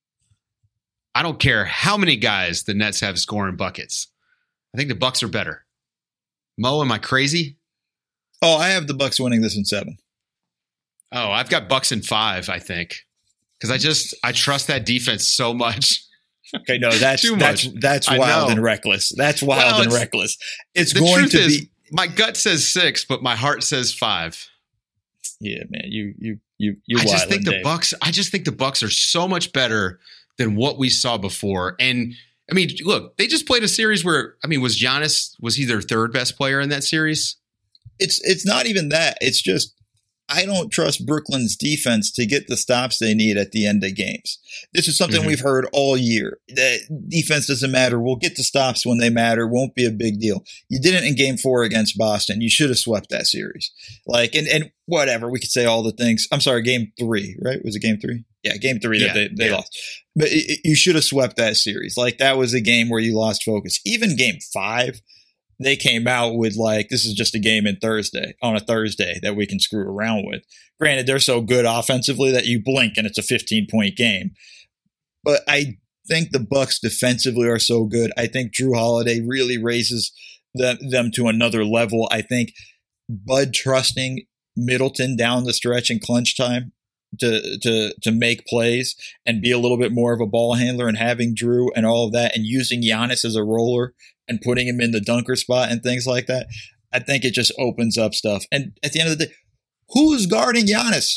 I don't care how many guys the Nets have scoring buckets. I think the Bucks are better. Mo, am I crazy? Oh, I have the Bucks winning this in 7. Oh, I've got Bucks in 5, I think. Because I trust that defense so much. Okay, no, that's wild and reckless. That's wild and reckless. It's going to be. My gut says 6, but my heart says 5. Yeah, man, you. I just think the Bucks are so much better than what we saw before. And I mean, look, they just played a series where was he their third best player in that series? It's not even that. It's just, I don't trust Brooklyn's defense to get the stops they need at the end of games. This is something we've heard all year. Defense doesn't matter. We'll get the stops when they matter. Won't be a big deal. You did it in Game 4 against Boston. You should have swept that series. Like, and whatever, we could say all the things. I'm sorry, Game 3, right? Was it Game 3? Yeah, Game 3 that they lost. But you should have swept that series. Like, that was a game where you lost focus. Even Game 5, they came out with like, this is just a game on a Thursday that we can screw around with. Granted, they're so good offensively that you blink and it's a 15-point game. But I think the Bucks defensively are so good. I think Jrue Holiday really raises them to another level. I think Bud trusting Middleton down the stretch in clutch time to make plays and be a little bit more of a ball handler, and having Jrue and all of that, and using Giannis as a roller and putting him in the dunker spot and things like that. I think it just opens up stuff. And at the end of the day, who's guarding Giannis?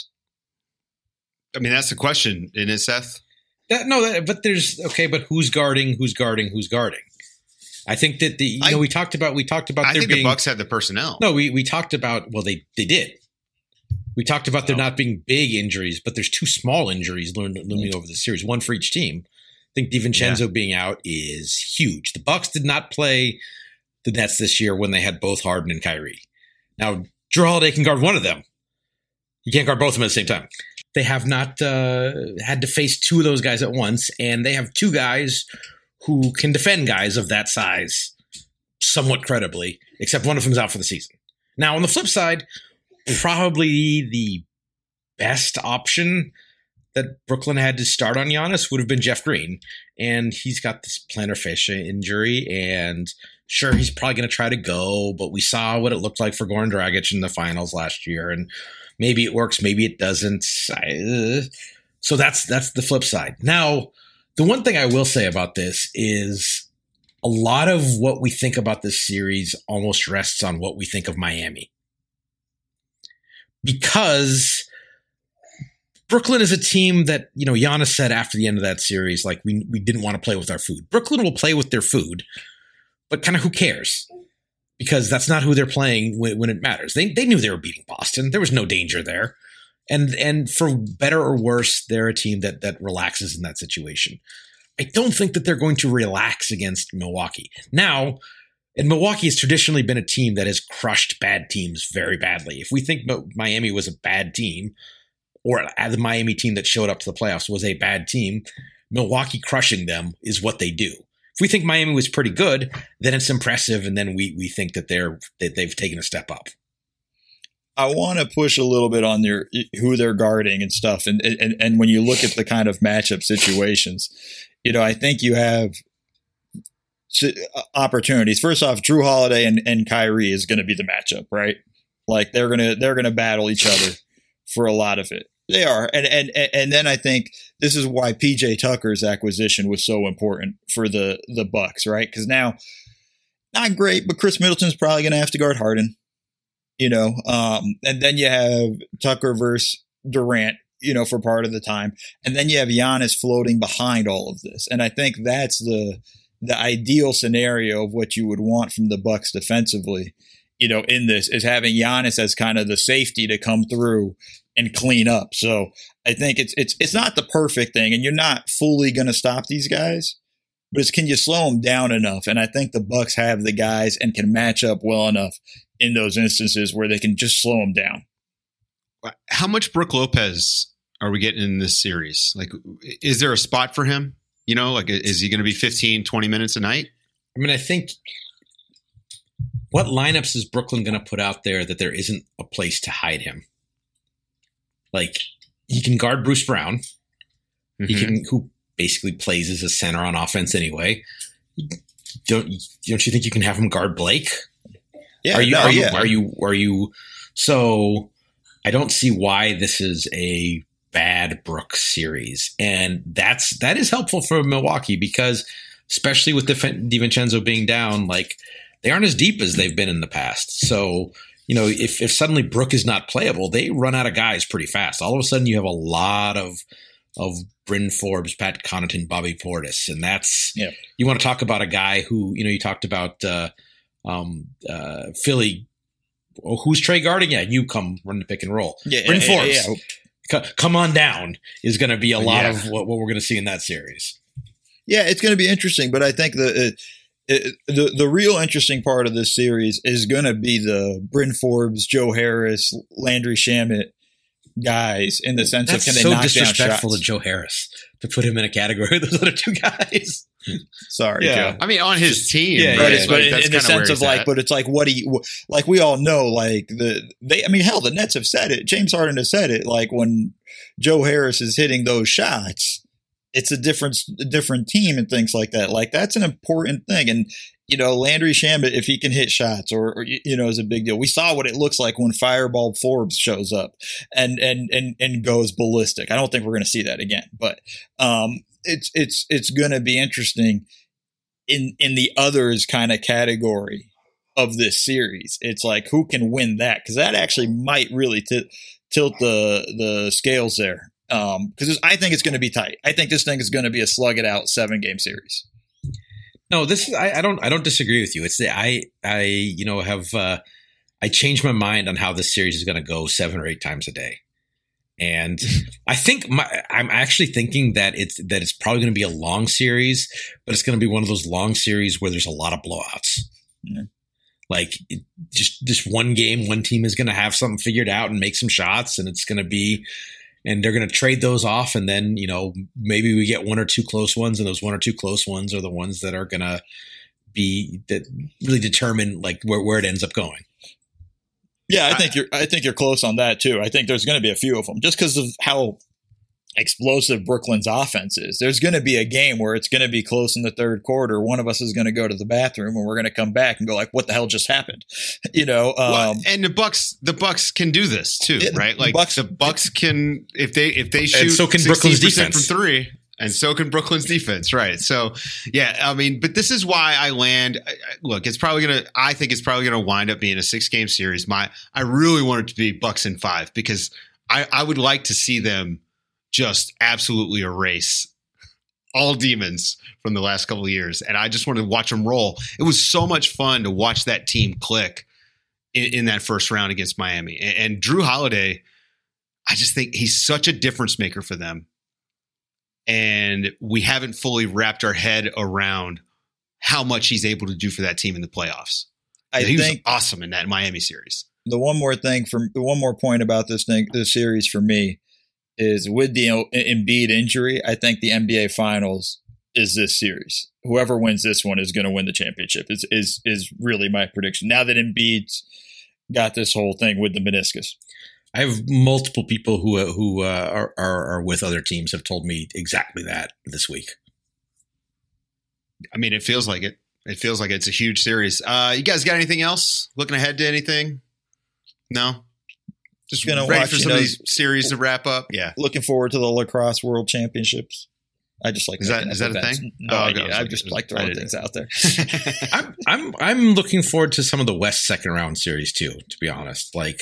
I mean, that's the question, isn't it, Seth? But who's guarding? I think that we talked about. I think the Bucks had the personnel. No, we talked about. Well, they did. We talked about there not being big injuries, but there's 2 small injuries looming over the series, one for each team. I think DiVincenzo being out is huge. The Bucks did not play the Nets this year when they had both Harden and Kyrie. Now, Jrue Holiday can guard one of them. You can't guard both of them at the same time. They have not had to face 2 of those guys at once, and they have 2 guys who can defend guys of that size somewhat credibly, except one of them's out for the season. Now, on the flip side, probably the best option that Brooklyn had to start on Giannis would have been Jeff Green. And he's got this plantar fascia injury, and sure, he's probably going to try to go, but we saw what it looked like for Goran Dragic in the finals last year, and maybe it works, maybe it doesn't. So that's the flip side. Now, the one thing I will say about this is a lot of what we think about this series almost rests on what we think of Miami. Because Brooklyn is a team that, Giannis said after the end of that series, like, we didn't want to play with our food. Brooklyn will play with their food, but kind of who cares? Because that's not who they're playing when it matters. They knew they were beating Boston. There was no danger there. And for better or worse, they're a team that relaxes in that situation. I don't think that they're going to relax against Milwaukee. Now, and Milwaukee has traditionally been a team that has crushed bad teams very badly. If we think Miami was a bad team, or the Miami team that showed up to the playoffs was a bad team, Milwaukee crushing them is what they do. If we think Miami was pretty good, then it's impressive, and then we think that they've taken a step up. I want to push a little bit on who they're guarding and stuff, and when you look at the kind of matchup situations, I think you have opportunities. First off, Drew Holiday and Kyrie is going to be the matchup, right? Like they're gonna battle each other for a lot of it. They are. And then I think this is why PJ Tucker's acquisition was so important for the Bucks, right? Because now, not great, but Chris Middleton's probably going to have to guard Harden, and then you have Tucker versus Durant, for part of the time. And then you have Giannis floating behind all of this. And I think that's the ideal scenario of what you would want from the Bucks defensively, in this, is having Giannis as kind of the safety to come through and clean up. So I think it's not the perfect thing, and you're not fully going to stop these guys, but it's, can you slow them down enough? And I think the Bucks have the guys and can match up well enough in those instances where they can just slow them down. How much Brook Lopez are we getting in this series? Like, is there a spot for him? Is he going to be 15, 20 minutes a night? I mean, I think what lineups is Brooklyn going to put out there that there isn't a place to hide him? Like, he can guard Bruce Brown. Mm-hmm. Who basically plays as a center on offense anyway. Don't you think you can have him guard Blake? Yeah. Are you? So I don't see why this is a bad Brook series, and that is helpful for Milwaukee because, especially with DiVincenzo being down, like they aren't as deep as they've been in the past. So, if suddenly Brook is not playable, they run out of guys pretty fast. All of a sudden, you have a lot of Bryn Forbes, Pat Connaughton, Bobby Portis, and you want to talk about a guy who you talked about Philly. Oh, who's Trey guarding? Yeah, you come run the pick and roll. Bryn Forbes, come on down is going to be a lot of what we're going to see in that series. Yeah, it's going to be interesting, but I think the real interesting part of this series is going to be the Bryn Forbes, Joe Harris, Landry Shamet guys, in the sense of can they knock down shots. That's so disrespectful to Joe Harris to put him in a category with those other two guys. Sorry, Joe. I mean, on his team, but in the sense of but it's like like we all know, like the Nets have said it. James Harden has said it. Like when Joe Harris is hitting those shots, it's a different team and things like that. Like that's an important thing. And, Landry Shamet, if he can hit shots or is a big deal. We saw what it looks like when Fireball Forbes shows up and goes ballistic. I don't think we're going to see that again, but it's going to be interesting in the others kind of category of this series. It's like, who can win that? Because that actually might really tilt the scales there. Because I think it's going to be tight. I think this thing is going to be a slug it out 7-game series. No, this is I don't disagree with you. It's I changed my mind on how this series is going to go 7 or 8 times a day, and I think I'm actually thinking that it's probably going to be a long series, but it's going to be one of those long series where there's a lot of blowouts. Mm-hmm. Like just one game, one team is going to have something figured out and make some shots, and it's going to be. And they're going to trade those off, and then, maybe we get 1 or 2 close ones, and those 1 or 2 close ones are the ones that are going to really determine like where it ends up going. Yeah, I think you're close on that too. I think there's going to be a few of them just because of how explosive Brooklyn's offense is. There's going to be a game where it's going to be close in the third quarter. One of us is going to go to the bathroom and we're going to come back and go like, what the hell just happened? And the Bucks can do this too, right? Like the Bucks can, if they shoot, and so can Brooklyn's defense from three. And so can Brooklyn's defense, right? So, yeah, I mean, but this is why I land. Look, I think it's probably gonna wind up being a 6-game series. I really want it to be Bucks in 5 because I would like to see them just absolutely erase all demons from the last couple of years, and I just want to watch them roll. It was so much fun to watch that team click in that first round against Miami, and Drew Holiday. I just think he's such a difference maker for them. And we haven't fully wrapped our head around how much he's able to do for that team in the playoffs. He was awesome in that Miami series. The one more point about this series for me is with the Embiid injury, I think the NBA Finals is this series. Whoever wins this one is going to win the championship. Is really my prediction. Now that Embiid's got this whole thing with the meniscus. I have multiple people who are with other teams have told me exactly that this week. I mean, it feels like it. It feels like it's a huge series. You guys got anything else? Looking ahead to anything? No? Just ready for some of these series to wrap up? Yeah. Looking forward to the Lacrosse World Championships. I just like is that a thing? No idea. I just like throwing things out there. I'm looking forward to some of the West second round series too. To be honest, like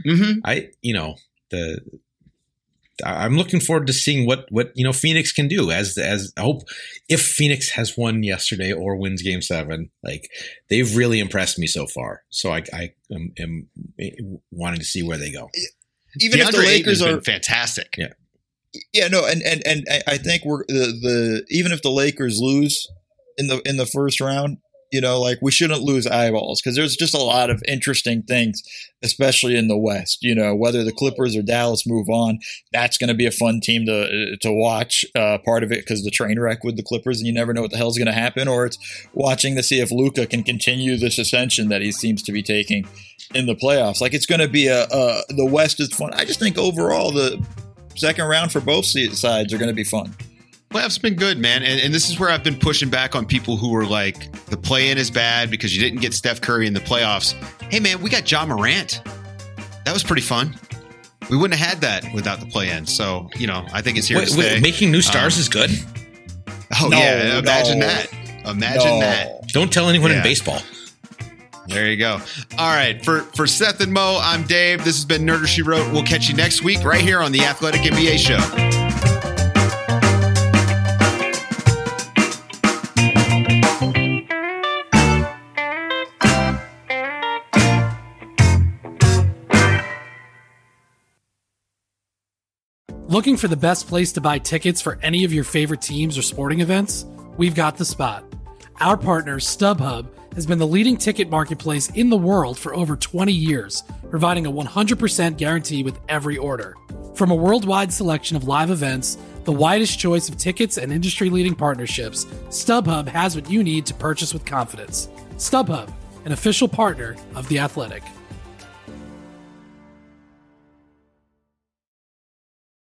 I'm looking forward to seeing what Phoenix can do. As I hope if Phoenix has won yesterday or wins Game 7, like they've really impressed me so far. So I am wanting to see where they go. Even if the Lakers are fantastic, yeah. Yeah, no, and I think we're even if the Lakers lose in the first round, like we shouldn't lose eyeballs because there's just a lot of interesting things, especially in the West. Whether the Clippers or Dallas move on, that's going to be a fun team to watch. Part of it because the train wreck with the Clippers, and you never know what the hell's going to happen. Or it's watching to see if Luka can continue this ascension that he seems to be taking in the playoffs. Like it's going to be the West is fun. I just think overall the second round for both sides are going to be fun. Playoffs been good, man. And this is where I've been pushing back on people who were like, the play-in is bad because you didn't get Steph Curry in the playoffs. Hey, man, we got Ja Morant. That was pretty fun. We wouldn't have had that without the play-in. So, I think it's here to stay. Making new stars is good. Oh, no, yeah. Imagine that. Imagine that. Don't tell anyone in baseball. There you go. All right. For Seth and Mo, I'm Dave. This has been Nerder She Wrote. We'll catch you next week right here on the Athletic NBA Show. Looking for the best place to buy tickets for any of your favorite teams or sporting events? We've got the spot. Our partner, StubHub, has been the leading ticket marketplace in the world for over 20 years, providing a 100% guarantee with every order. From a worldwide selection of live events, the widest choice of tickets and industry-leading partnerships, StubHub has what you need to purchase with confidence. StubHub, an official partner of The Athletic.